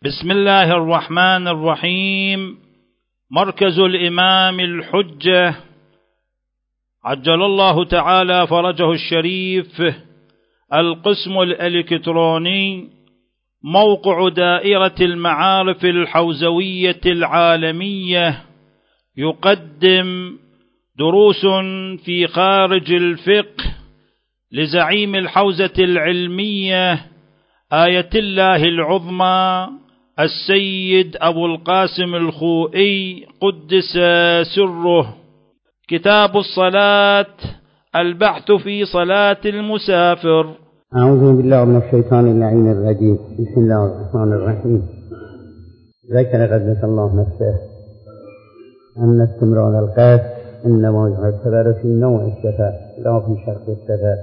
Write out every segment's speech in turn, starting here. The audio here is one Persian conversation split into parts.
بسم الله الرحمن الرحيم. مركز الإمام الحجة عجل الله تعالى فرجه الشريف، القسم الإلكتروني، موقع دائرة المعارف الحوزوية العالمية، يقدم دروس في خارج الفقه لزعيم الحوزة العلمية آية الله العظمى السيد أبو القاسم الخوئي قدس سره. كتاب الصلاة، البحث في صلاة المسافر. أعوذ بالله من الشيطان اللعين الرجيم. بسم الله الرحمن الرحيم. ذكر قدس الله نفسه أن استمرار القصد إنما يعتبر في نوع السفر لا في شرط السفر،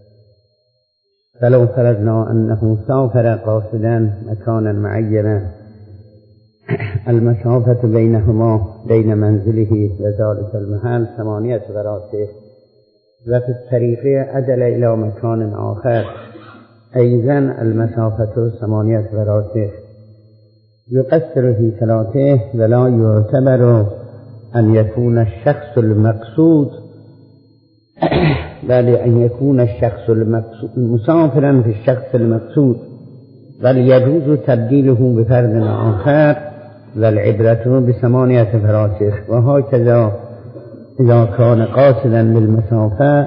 فلو فرضنا أنه سافر قاصدا مكانا معينا المسافة بينهما بين منزله وذلك المحل 8 فراسخ، وفي الطريق عدل إلى مكان آخر أيضا المسافة 8 فراسخ، يقصر في صلاته ولا يعتبر أن يكون الشخص المقصود، بل أن يكون الشخص مسافرا في الشخص المقصود، بل يجوز تبديله بفرد آخر والعبرة ب8 فراسخ. وهكذا إذا كان قاصدا للمسافة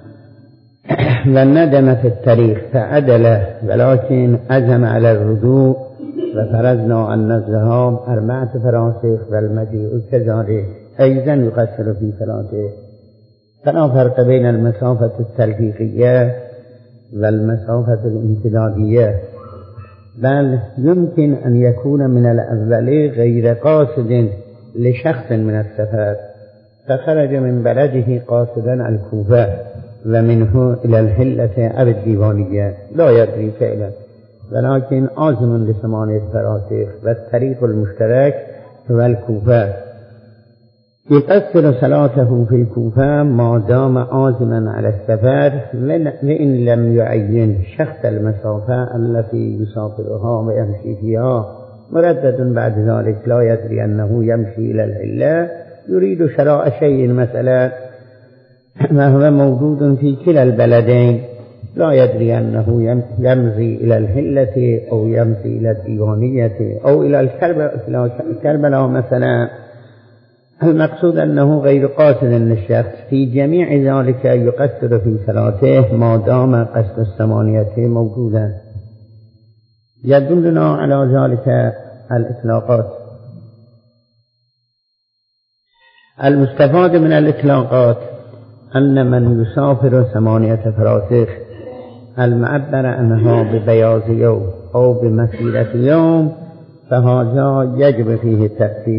وندم في الطريق فعدل ولكن عزم على الرجوع وفرضنا أن الذهاب 4 فراسخ والمجيء كذلك أيضا يقصر في صلاته، فلا فرق بين المسافة التلفيقية والمسافة الامتدادية، بل يمكن أن يكون من الأول غير قاصد لشخص من السفر فخرج من بلده قاصدا الكوفة ومنه إلى الحلة أو الديوانية لا يدري فعلا، ولكن عازم ل8 فراسخ والطريق المشترك هو الكوفة، يقصر صلاته في الكوفة ما دام عازما على السفر، وإن لم يعين شخص المسافة التي يسافرها ويمشي فيها، مردد بعد ذلك لا يدري أنه يمشي إلى الحلة، يريد شراء شيء مثلا وهو موجود في كلا البلدين، لا يدري أنه يمضي إلى الحلة أو يمضي إلى الديوانية أو إلى الكربلاء مثلا. المقصود أنه غير قاصد للشخص، في جميع ذلك يقصر في صلاته ما دام قصد 8 موجودا. يدلنا على ذلك الإطلاقات. المستفاد من الإطلاقات أن من يسافر 8 فراسخ المعبر عنها ببياض يوم أو بمسيرة يوم فهذا يجب فيه التخفيف.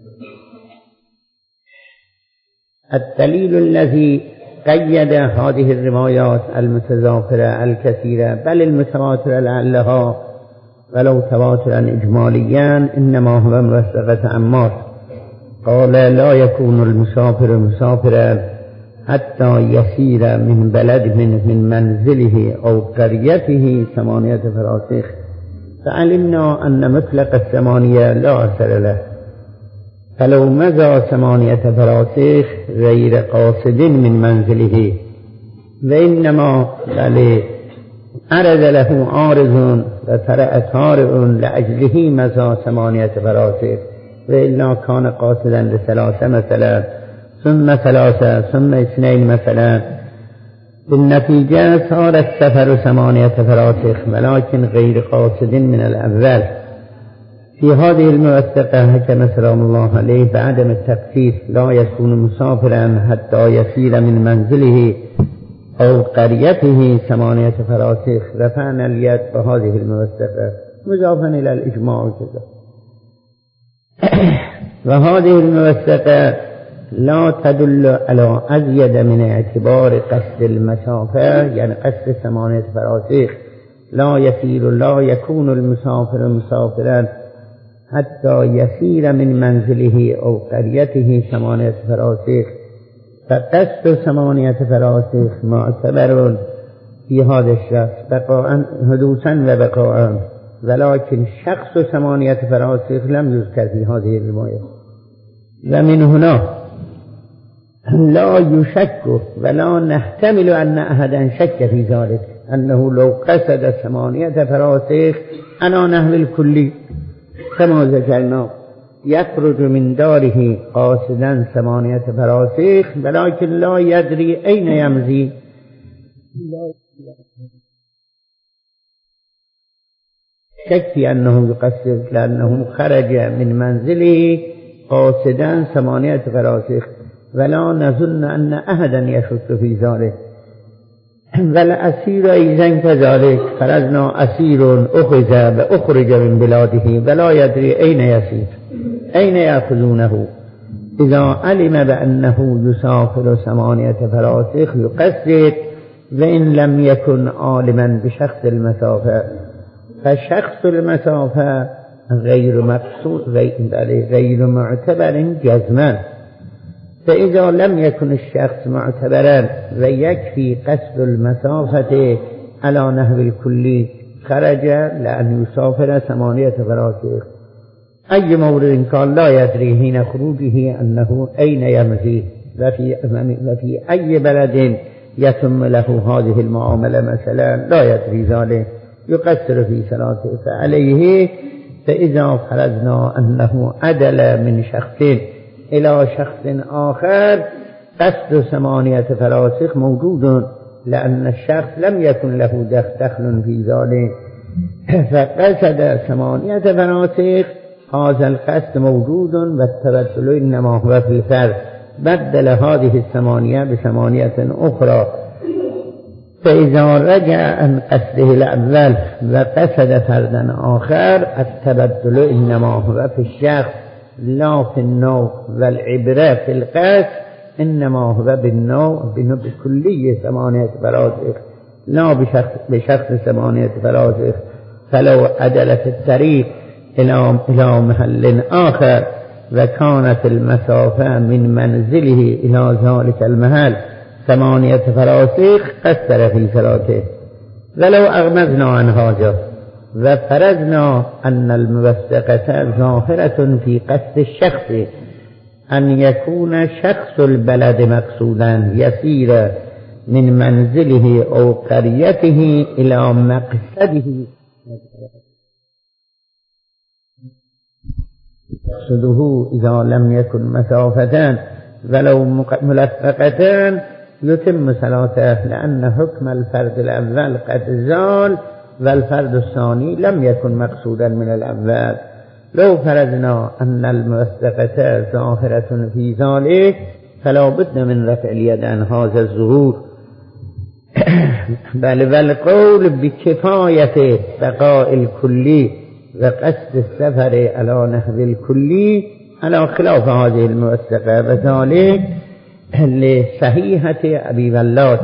الدليل الذي قيد هذه الروايات المتزافرة الكثيرة بل المتواترة لعلها ولو تواترا إجماليا إنما هو موثقة عمار، قال لا يكون المسافر مسافرا حتى يسير من بلد من منزله أو قريته 8 فراسخ، فعلمنا أن مطلق 8 لا أثر له، فلو مضى 8 فراسخ غير قاصد من منزله وإنما بل عرض له عارض وطرأ طارئ لأجله مضى 8 فراسخ، وإلا كان قاصدا ل3 مثلا ثم 3 ثم 2 مثلا، بالنتيجة صار السفر 8 فراسخ ولكن غير قاصد من الأول. في هذه الموثقة حكم سلام الله عليه بعدم التخفيف، لا يكون مسافرا حتى يسير من منزله أو قريته 8 فراسخ، رفعنا اليد بهذه الموثقة مضافا إلى الإجماع كذا. وهذه الموثقة لا تدل على أزيد من اعتبار قصد المسافة، يعني قصد 8 فراسخ لا يسير لا يكون المسافر مسافرا حتى يسير من منزله أو قريته 8 فراسخ، فقصد 8 فراسخ معتبر في هذا الشخص بقاء حدوثا وبقاء، ولكن شخص ثمانية فراسخ لم يذكر في هذه الرواية. ومن هنا لا يشك ولا نحتمل أن أحدا شك في ذلك أنه لو قصد 8 فراسخ على نحو الكلي كما ذكرنا يخرج من داره قاصدا 8 فراسخ، ولكن لا يدري أين يمضي، شك في أنه يقصد لأنه خرج من منزله قاصدا 8 فراسخ، ولا نظن أن أحدا يشك في ذلك. والأسير أيضا كذلك، فرضنا أسير أخذ وأخرج من بلاده ولا يدري أين يسير، أين يأخذونه؟ إذا علم بأنه يسافر 8 فراسخ يقصد، وإن لم يكن عالما بشخص المسافة، فشخص المسافة غير مقصود غير معتبر جزما. فإذا لم يكن الشخص معتبرا ويكفي قصد المسافة على نحو الكلي خرج لأن يسافر 8 فراسخ. أي مورد كان لا يدري حين خروجه أنه أين يمضي وفي أي بلد يتم له هذه المعاملة مثلا لا يدري ذلك يقصر في صلاته. فعليه فإذا فرضنا أنه عدل من شخص إلى شخص آخر قصد 8 فراسخ موجود، لأن الشخص لم يكن له دخل في ذلك، فقصد 8 فراسخ، هذا القصد موجود والتبدل إنما هو في الفرد، بدل هذه 8 ب8 أخرى. فإذا رجع عن قصده الأول وقصد فردا آخر التبدل إنما هو في الشخص لا في النوع، والعبرة في القصد إنما هو بالنوع بكلية 8 فراسخ لا بشخص 8 فراسخ. فلو عدل في الطريق إلى محل آخر وكانت المسافة من منزله إلى ذلك المحل 8 فراسخ قصر في صلاته. ولو أغمزنا عن هذا وفرضنا أن الموثقة ظاهرة في قصد الشخص أن يكون شخص البلد مقصودا يسير من منزله أو قريته إلى مقصده مقصده إذا لم يكن مسافتان ولو ملفقتان يتم صلاته، لأن حكم الفرد الأول قد زال والفرد الثاني لم يكن مقصودا من الأول. لو فرضنا أن الموثقة ظاهرة في ذلك فلا بد من رفع اليد عن هذا الظهور، بل والقول بكفاية بقاء الكلي وقصد السفر على نحو الكلي على خلاف هذه الموثقة، وذلك لصحيحة أبي ولاد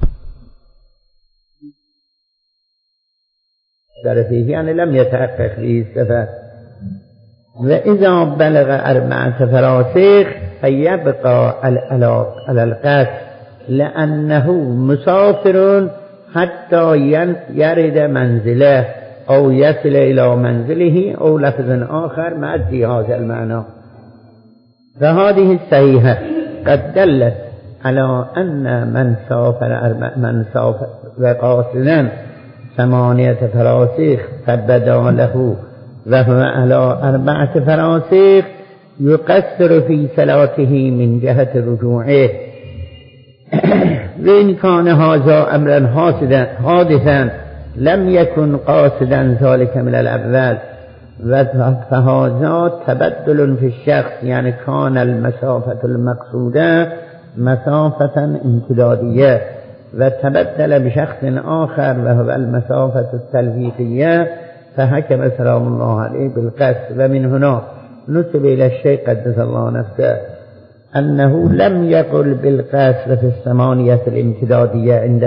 فيه، يعني لم يتحقق فيه السفر. وإذا بلغ 4 فراسخ فيبقى على القصد، لأنه مسافر حتى يرد منزله أو يصل إلى منزله، أو لفظ آخر مع هذا المعنى. فهذه الصحيحة قد دلت على أن من سافر وقاصدا 8 فراسخ فبدا له وهو على 4 فراسخ يقصر في صلاته من جهة رجوعه. وإن كان هذا أمرا حادثا لم يكن قاصدا ذلك من الأول، فهذا تبدل في الشخص، يعني كان المسافة المقصودة مسافة امتدادية وتبدل بشخص آخر وهو المسافة التلفيقية، فحكم سلام الله عليه بالقصد. ومن هنا نسب إلى الشيخ قدس الله نفسه أنه لم يقل بالقصد في 8 الامتدادية عند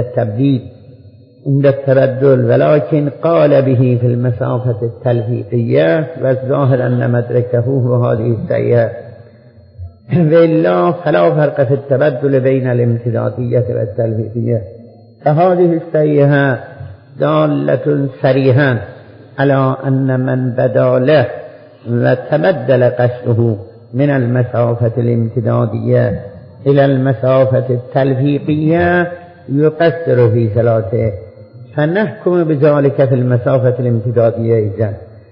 التبدل، ولكن قال به في المسافة التلفيقية، والظاهر أن مدركه هو هذه السيئة. وإلا فلا فرق في التبدل بين الامتدادية والتلفيقية. فهذه السيئة دالة صريحا على أن من بدا له وتبدل قصده من المسافة الامتدادية إلى المسافة التلفيقية يقصر في صلاته، فنحكم بذلك في المسافة الامتدادية إذن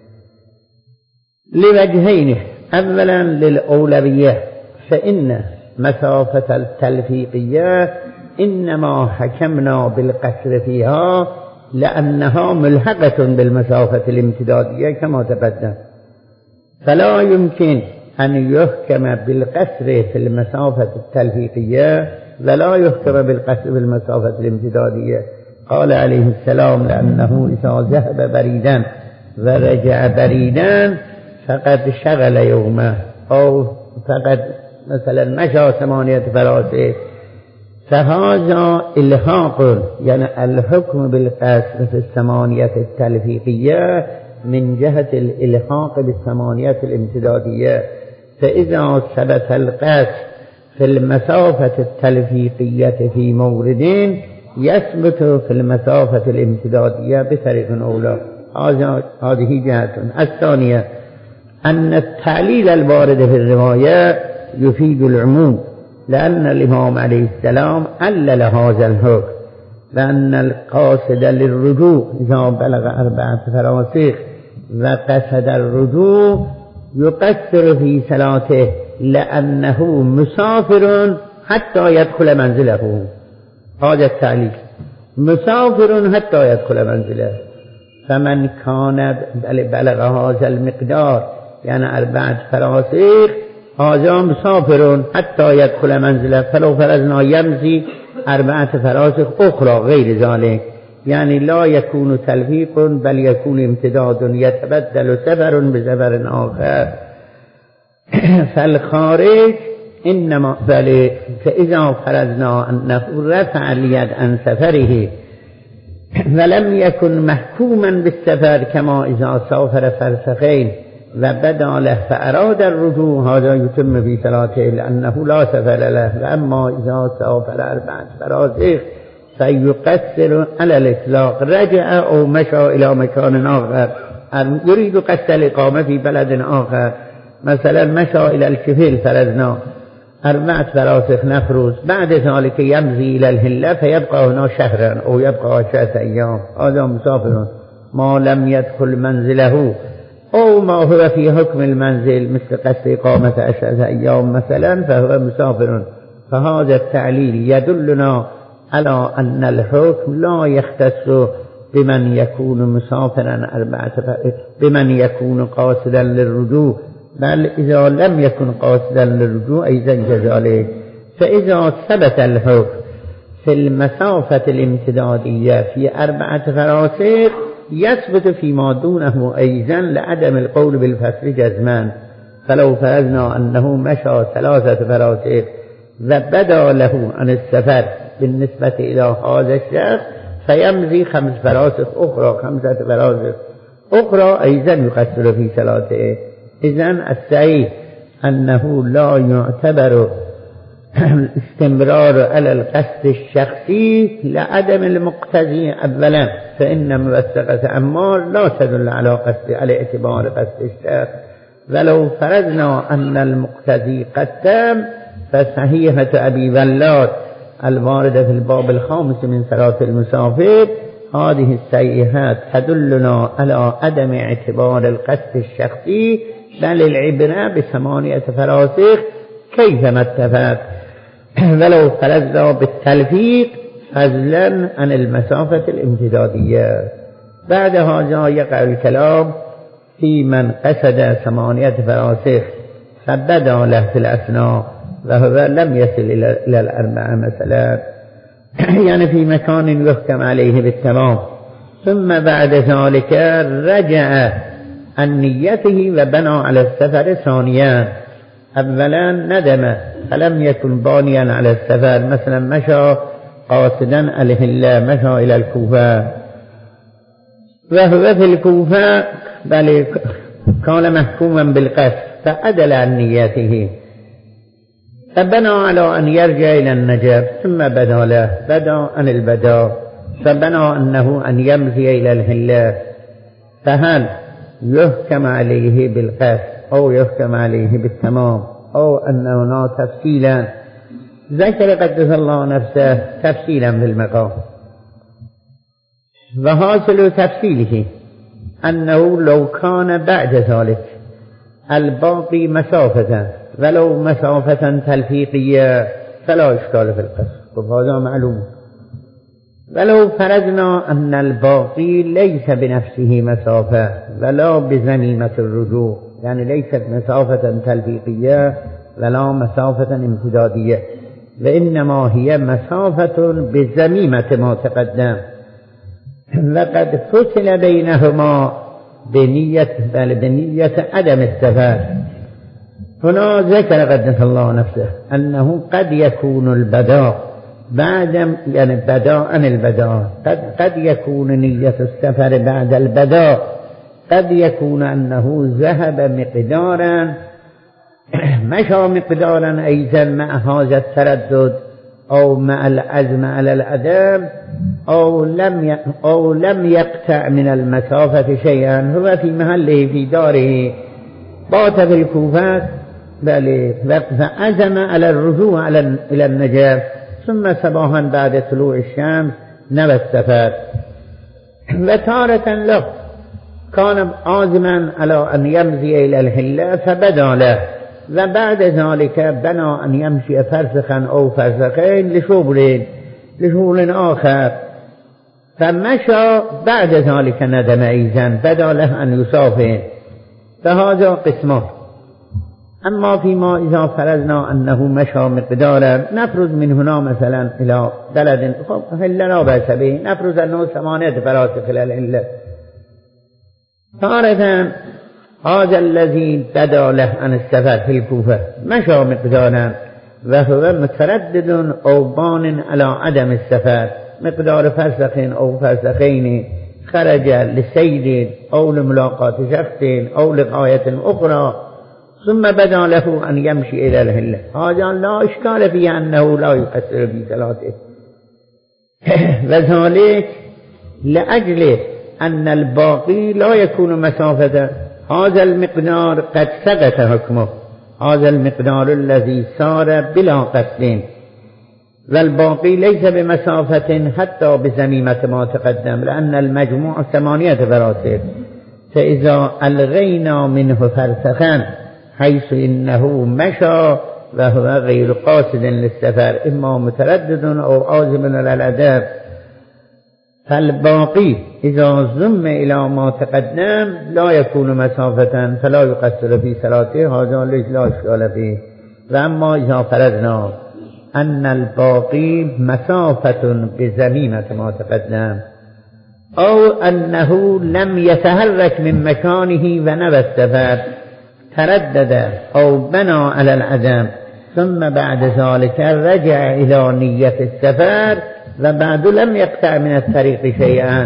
لوجهين: أولا للأولوية، فإن مسافة التلفيقية إنما حكمنا بالقصر فيها لأنها ملحقة بالمسافة الامتدادية كما تقدم، فلا يمكن أن يحكم بالقصر في المسافة التلفيقية ولا يحكم بالقصر في المسافة الامتدادية. قال عليه السلام: لأنه إذا ذهب بريدا ورجع بريدا فقد شغل يومه، أو فقد مثلا مشى 8 فراسخ، فهذا إلحاق، يعني الحكم بالقصر في 8 التلفيقية من جهة الإلحاق ب8 الامتدادية، فإذا ثبت القصر في المسافة التلفيقية في موردين يثبت في المسافة الامتدادية بطريق أولى. هذه جهة. الثانية أن التعليل الوارد في الرواية يفيد العموم، لأن الإمام عليه السلام علل هذا الحكم بأن القاصد للرجوع إذا بلغ 4 فراسخ وقصد الرجوع يقصر في صلاته لأنه مسافر حتى يدخل منزله. هذا التعليل: مسافر حتى يدخل منزله. فمن كان بلغ هذا المقدار يعني 4 فراسخ هذا مسافر حتى يدخل منزله، فلو فرضنا يمضي 4 فراسخ أخرى غير ذلك، يعني لا يكون تلفيق بل يكون امتداد يتبدل سفر بسفر آخر. فالخارج إنما فإذا فرضنا أنه رفع اليد عن سفره ولم يكن محكوما بالسفر كما إذا سافر فرسخين وبدا له فأراد الرجوع، هذا يتم في صلاته لأنه لا سفر له. وأما إذا سافر 4 فراسخ فيقصر على الإطلاق، رجع أو مشى إلى مكان آخر، يريد قصر الإقامة في بلد آخر، مثلا مشى إلى الكفيل فرضنا 4 فراسخ نفروز، بعد ذلك يمضي إلى الهلة فيبقى هنا شهرا أو يبقى 10 أيام، هذا مسافر ما لم يدخل منزله أو ما هو في حكم المنزل مثل قصر إقامة 10 أيام مثلا فهو مسافر. فهذا التعليل يدلنا على أن الحكم لا يختص بمن يكون مسافرا 4 بمن يكون قاصدا للرجوع، بل إذا لم يكن قاصدا للرجوع أيضا كذلك. فإذا ثبت الحكم في المسافة الامتدادية في 4 فراسخ يثبت فيما دونه أيضا لعدم القول بالفصل جزما. فلو فرضنا أنه مشى 3 فراسخ وبدا له عن السفر بالنسبة إلى هذا الشخص فيمضي 5 فراسخ أخرى، 5 فراسخ أخرى أيضا يقصر في صلاته. إذن الصحيح أنه لا يعتبر الاستمرار على القصد الشخصي لعدم المقتضي أولا، فإن موثقة عمار لا تدل على اعتبار قصد الشخص. ولو فرضنا أن المقتضي قد تم فصحيحة أبي ولاد الواردة في الباب 5 من صلاة المسافر هذه الصحيحات تدلنا على عدم اعتبار القصد الشخصي بل العبرة ب8 فراسخ كيفما اتفق. ولو فرضنا بالتلفيق فضلا عن المسافة الامتدادية. بعد هذا يقع الكلام في من قصد 8 فراسخ فبدا له في الأثناء وهو لم يصل إلى 4 مثلا، يعني في مكان يحكم عليه بالتمام، ثم بعد ذلك رجع عن نيته وبنى على السفر ثانيا. أولا ندم فلم يكن بانيا على السفر، مثلا مشى قاصدا الهلة، مشى إلى الكوفة وهو في الكوفة بل كان محكوما بالقصد فعدل عن نيته فبنى على أن يرجع إلى النجف، ثم بدا له عن البداء فبنى أنه أن يمضي إلى الهلة، فهل يحكم عليه بالقصد أو يحكم عليه بالتمام أو أن هنا تفصيلا؟ ذكر قدس الله نفسه تفصيلا في المقام، وحاصل تفصيله أنه لو كان بعد ذلك الباقي مسافة ولو مسافة تلفيقية فلا إشكال في القصد، وهذا معلوم. ولو فرضنا أن الباقي ليس بنفسه مسافة ولا بزميمة الرجوع، يعني ليست مسافة تلفيقية ولا مسافة امتدادية، وإنما هي مسافة بزميمة ما تقدم، لقد فصل بينهما بنية عدم السفر. هنا ذكر قدس الله نفسه أنه قد يكون البداء بعد، يعني بداء عن البداء، قد يكون نية السفر بعد البداء، قد يكون أنه ذهب مقدارا مشى مقدارا أيضا مع هذا التردد أو مع العزم على العدم أو لم يقطع من المسافة شيئا، هو في محله في داره بات في الكوفة فعزم على الرجوع إلى النجف، ثم صباحا بعد طلوع الشمس نوى السفر. وتارة له كان عازما على أن يمضي إلى الحلة فبدا له، وبعد ذلك بنى أن يمشي فرسخا أو فرسخين لشغل آخر، فمشى بعد ذلك ندم أيضا بدا له أن يسافر، فهذا قسمه. أما فيما إذا فرضنا أنه مشى مقدارا، نفرض من هنا مثلا إلى بلد هلة لا بأس به، نفرض أنه 8 فراسخ إلى الهلة، تارة هذا الذي بدا له عن السفر في الكوفة مشى مقدارا وهو متردد أو بان على عدم السفر مقدار فرسخ أو فرسخين، خرج لسيد أو لملاقاة شخص أو لغاية أخرى، ثم بدا له أن يمشي إلى الهلة، هذا لا إشكال فيه أنه لا يقصر في صلاته، وذلك لأجل أن الباقي لا يكون مسافة، هذا المقدار قد سقط حكمه، هذا المقدار الذي صار بلا قصد، والباقي ليس بمسافة حتى بزميمة ما تقدم، لأن المجموع 8 فراسخ، فإذا ألغينا منه فرسخا حيث إنه مشى وهو غير قاصد للسفر، إما متردد أو عازم على الأدب، فالباقي إذا ضم إلى ما تقدم لا يكون مسافة فلا يقصر في صلاته، هذا لا إشكال فيه. وأما إذا فرضنا أن الباقي مسافة بزميمة ما تقدم، أو أنه لم يتحرك من مكانه ونوى السفر، تردد أو بنى على العدم، ثم بعد ذلك رجع إلى نية السفر وبعد لم يقطع من الطريق شيئا،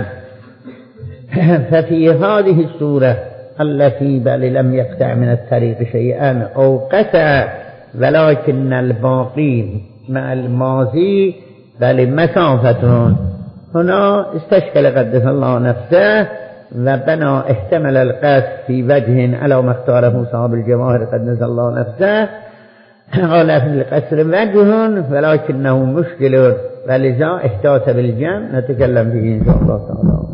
ففي هذه الصورة التي بل لم يقطع من الطريق شيئا أو قطع ولكن الباقي مع الماضي بل مسافة، هنا استشكل قدس الله نفسه وبنى احتمل القصد في وجه على ما اختاره صاحب الجواهر قدس الله نفسه، قال في القصر وجه ولكنه مشكل، ولذا احتاط بالجمع، نتكلم فيه إن شاء الله تعالى.